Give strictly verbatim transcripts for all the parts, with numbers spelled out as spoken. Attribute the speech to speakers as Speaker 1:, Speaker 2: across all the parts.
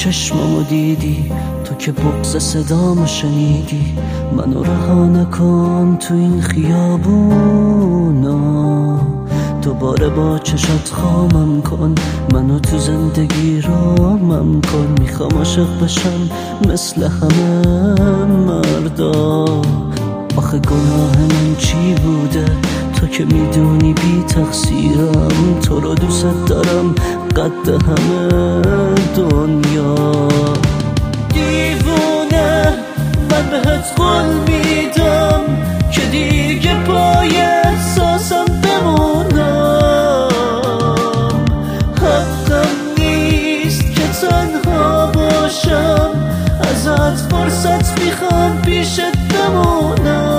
Speaker 1: چشممو دیدی، تو که بغض صدامو شنیدی. منو رها نکن تو این خیابونا، دوباره با چشات خامم کن، منو تو زندگی رامم کن. میخوام عاشق بشم مثل همه مردا. آخه گناه من چی بوده؟ تو که میدونی بی تقصیرم، تو رو دوست دارم قد همه دنیا. دیوونه من بهت قول میدم که دیگه پای احساسم بمونم. حقم نیست که تنها باشم، ازت فرصت میخوام پیشت بمونم.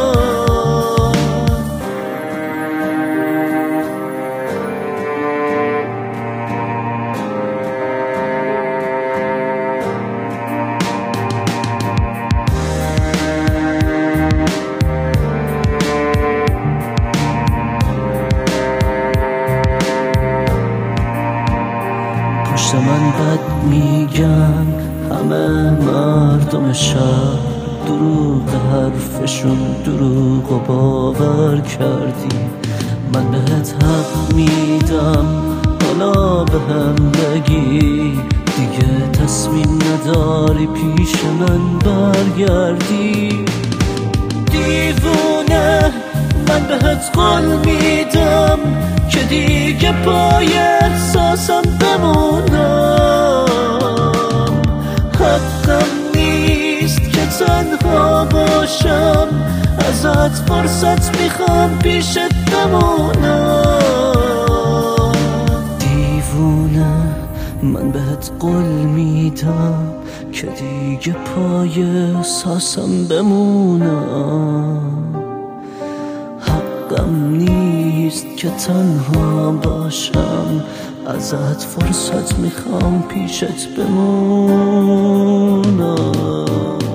Speaker 1: پشت من بد میگن همه مردم شهر، دروغ حرفشون دروغ و باور کردی. من بهت حق میدم حالا بهم بگی، دیگه تصمیم نداری پیش من برگردی. دیوونه من بهت قول میدم که دیگه پای احساسم بمونم. حقم نیست که تنها باشم، ازت فرصت میخوام پیشت بمونم. دیوونه من بهت قول میدم که دیگه پای احساسم بمونم. حقم نیست که تنها باشم، ازت فرصت میخوام پیشت بمونم.